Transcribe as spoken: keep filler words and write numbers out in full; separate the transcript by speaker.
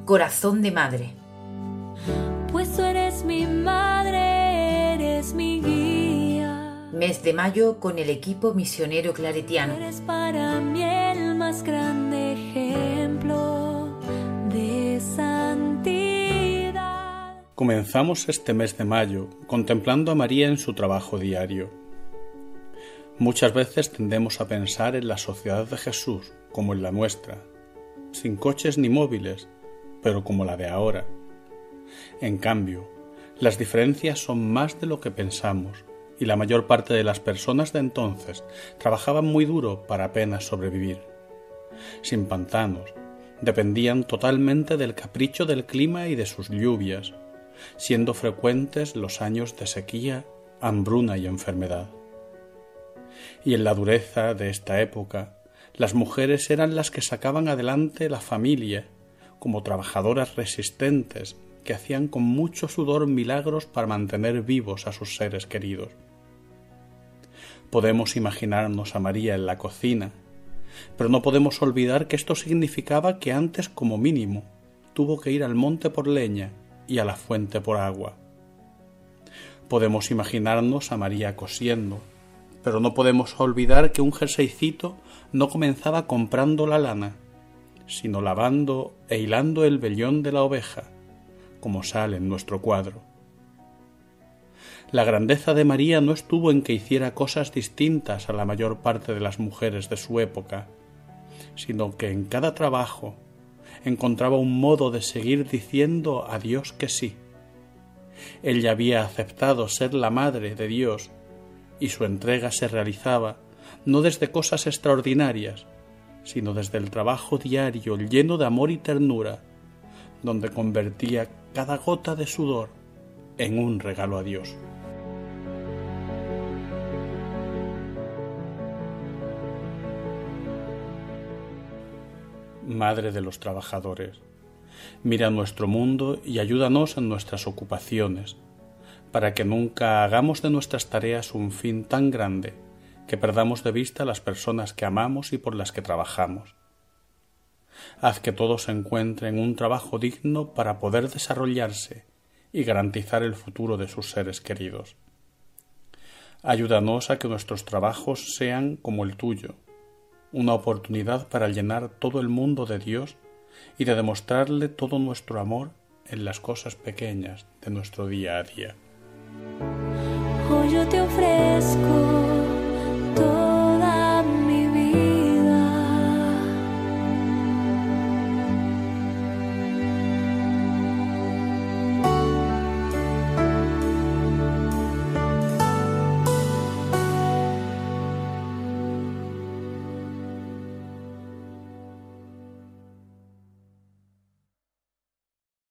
Speaker 1: Corazón de madre.
Speaker 2: Pues tú eres mi madre, eres mi guía.
Speaker 1: Mes de mayo con el equipo misionero claretiano.
Speaker 2: Eres para mí el más grande ejemplo de santidad.
Speaker 3: Comenzamos este mes de mayo contemplando a María en su trabajo diario. Muchas veces tendemos a pensar en la sociedad de Jesús como en la nuestra, sin coches ni móviles, pero como la de ahora. En cambio, las diferencias son más de lo que pensamos, y la mayor parte de las personas de entonces trabajaban muy duro para apenas sobrevivir. Sin pantanos, dependían totalmente del capricho del clima y de sus lluvias, siendo frecuentes los años de sequía, hambruna y enfermedad. Y en la dureza de esta época, las mujeres eran las que sacaban adelante la familia, como trabajadoras resistentes que hacían con mucho sudor milagros para mantener vivos a sus seres queridos. Podemos imaginarnos a María en la cocina, pero no podemos olvidar que esto significaba que antes, como mínimo, tuvo que ir al monte por leña y a la fuente por agua. Podemos imaginarnos a María cosiendo, pero no podemos olvidar que un jerseycito no comenzaba comprando la lana, sino lavando e hilando el vellón de la oveja, como sale en nuestro cuadro. La grandeza de María no estuvo en que hiciera cosas distintas a la mayor parte de las mujeres de su época, sino que en cada trabajo encontraba un modo de seguir diciendo a Dios que sí. Ella había aceptado ser la madre de Dios y su entrega se realizaba no desde cosas extraordinarias, sino desde el trabajo diario lleno de amor y ternura, donde convertía cada gota de sudor en un regalo a Dios. Madre de los trabajadores, mira nuestro mundo y ayúdanos en nuestras ocupaciones, para que nunca hagamos de nuestras tareas un fin tan grande que perdamos de vista a las personas que amamos y por las que trabajamos. Haz que todos encuentren un trabajo digno para poder desarrollarse y garantizar el futuro de sus seres queridos. Ayúdanos a que nuestros trabajos sean como el tuyo, una oportunidad para llenar todo el mundo de Dios y de demostrarle todo nuestro amor en las cosas pequeñas de nuestro día a día.
Speaker 2: Hoy yo te ofrezco